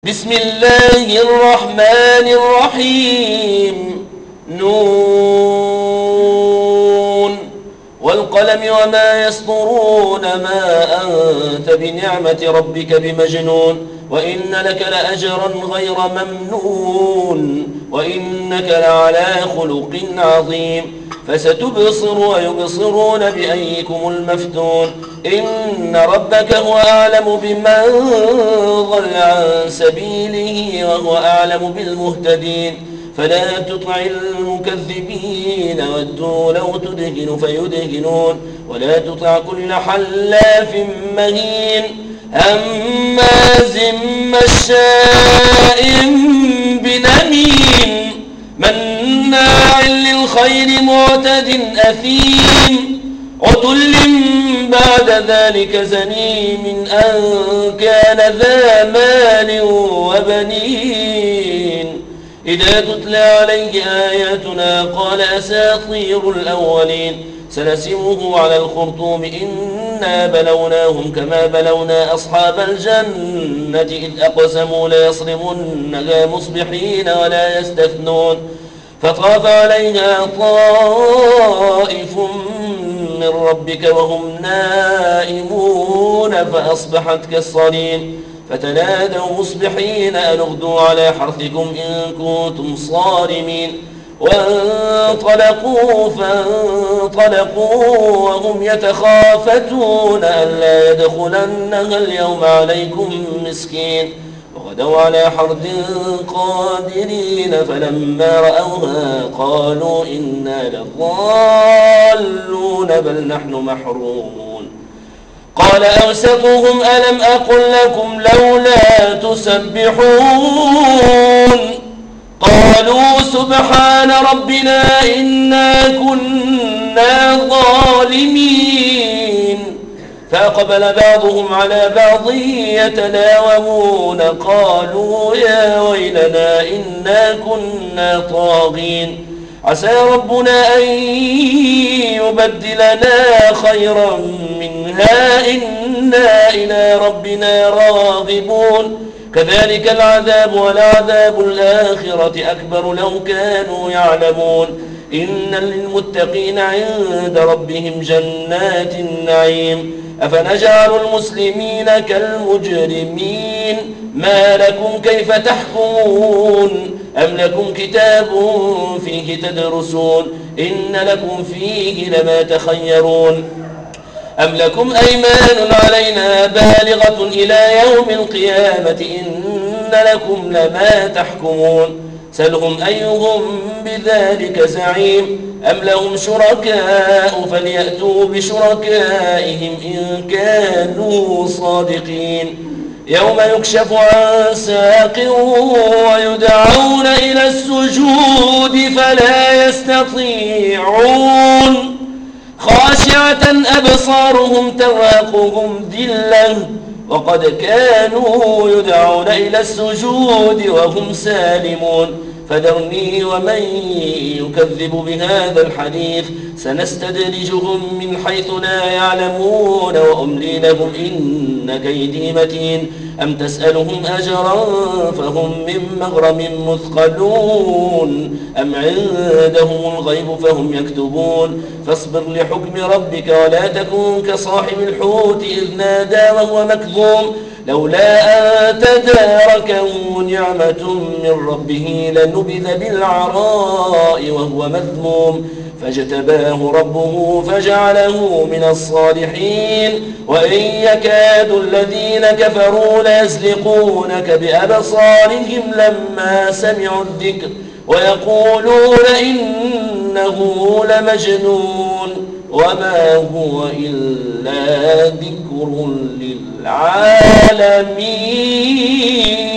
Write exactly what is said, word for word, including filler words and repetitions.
بسم الله الرحمن الرحيم. نون والقلم وما يسطرون ما أنت بنعمة ربك بمجنون وإن لك لأجرا غير ممنون وإنك لعلى خلق عظيم فستبصر ويبصرون بأيكم المفتون إن ربك هو أعلم بمن ضل عن سبيله وهو أعلم بالمهتدين فلا تطع المكذبين ودوا لو تدهن فيدهنون ولا تطع كل حلاف مهين هماز مشاء بنميم مناع للخير معتد أثيم عتل بعد ذلك زنيم أن كان ذا مال وبنين إذا تتلى عليه آياتنا قال أساطير الأولين سنسمه على الخرطوم إنا بلوناهم كما بلونا أصحاب الجنة إذ أقسموا ليصرمنها مصبحين ولا يستثنون فطاف عليها طائف من ربك وهم نائمون فأصبحت كالصريم فتنادوا مصبحين أن اغدوا على حرثكم إن كنتم صارمين وانطلقوا فانطلقوا وهم يتخافتون ألا يدخلنها اليوم عليكم مسكين وغدوا على حرد قادرين فلما رأوها قالوا إنا لضالون بل نحن محرومون قال أوسطهم ألم أقل لكم لولا تسبحون قالوا سبحان ربنا إنا كنا ظالمين فأقبل بعضهم على بعض يتلاومون قالوا يا ويلنا إنا كنا طاغين عسى ربنا أن يبدلنا خيرا منها إنا إلى ربنا راغبون كذلك العذاب ولعذاب الآخرة أكبر لو كانوا يعلمون إن للمتقين عند ربهم جنات النعيم أفنجعل المسلمين كالمجرمين ما لكم كيف تحكمون أم لكم كتاب فيه تدرسون إن لكم فيه لما تخيرون أم لكم أيمان علينا بالغة إلى يوم القيامة إن لكم لما تحكمون سلهم أيهم بذلك زعيم أم لهم شركاء فليأتوا بشركائهم إن كانوا صادقين يوم يكشف عن ساق ويدعون إلى السجود فلا يستطيعون خاشعة أبصارهم ترهقهم ذلة وقد كانوا يدعون إلى السجود وهم سالمون فذرني ومن يكذب بهذا الحديث سنستدرجهم من حيث لا يعلمون وأملي لهم إن كيدي متين أم تسألهم أجرا فهم من مغرم مثقلون أم عندهم الغيب فهم يكتبون فاصبر لحكم ربك ولا تكن كصاحب الحوت إذ نادى وهو مكظوم لولا أن تداركه نعمة من ربه لنبذ بالعراء وهو مذموم فاجتباه ربه فجعله من الصالحين وإن يكاد الذين كفروا ليزلقونك بأبصارهم لما سمعوا الذكر ويقولون إنه لمجنون وما هو إلا ذكر للعالمين.